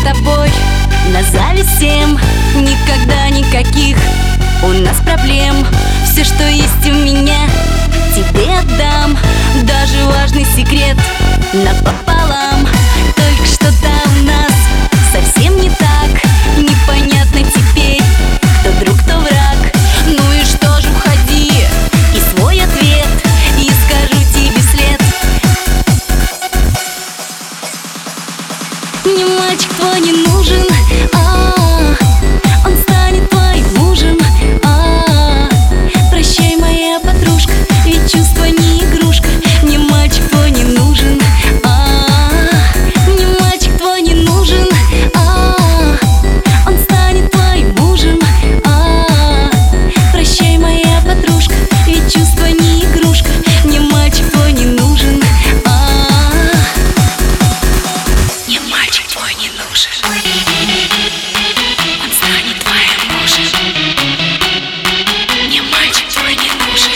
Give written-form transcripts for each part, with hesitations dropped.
тобой на зависть всем. Никогда никаких у нас проблем. Все, что есть у меня, тебе отдам. Даже важный секрет напополам. Только что-то у нас совсем не так. Непонятно теперь, кто друг, кто враг. Ну и что же, уходи, и свой ответ и скажу тебе след. Мне мальчик твой не нужен, он станет твоим мужем. Прощай, моя подружка, ведь чувство не игрушка. Мне мальчик твой не нужен, мне мальчик твой не нужен, он станет твоим мужем. Прощай, моя подружка, ведь чувство не игрушка. Мне мальчик твой не нужен, мне мальчик твой не нужен, он станет твоим мужем. Мне мальчик твой не нужен.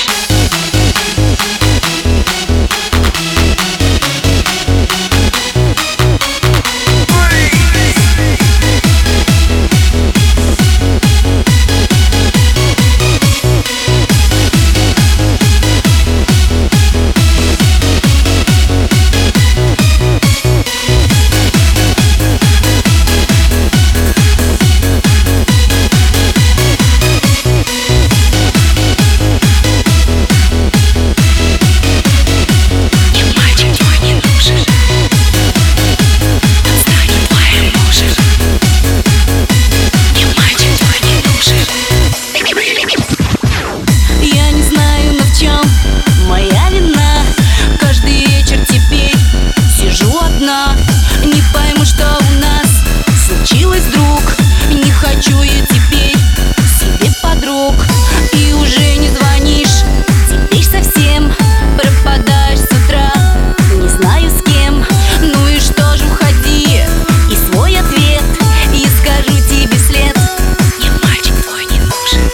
Моя вина, каждый вечер теперь сижу одна. Не пойму, что у нас случилось, друг. Не хочу я теперь себе подруг. И уже не звонишь теперь совсем. Пропадаешь с утра, не знаю с кем. Ну и что же, уходи, и свой ответ и скажу тебе след. Мне мальчик твой не нужен,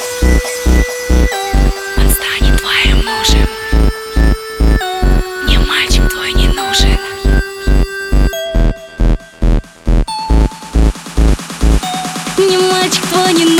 он станет твоим мужем. Мне мальчик твой не нужен. Мне мальчик твой не нужен.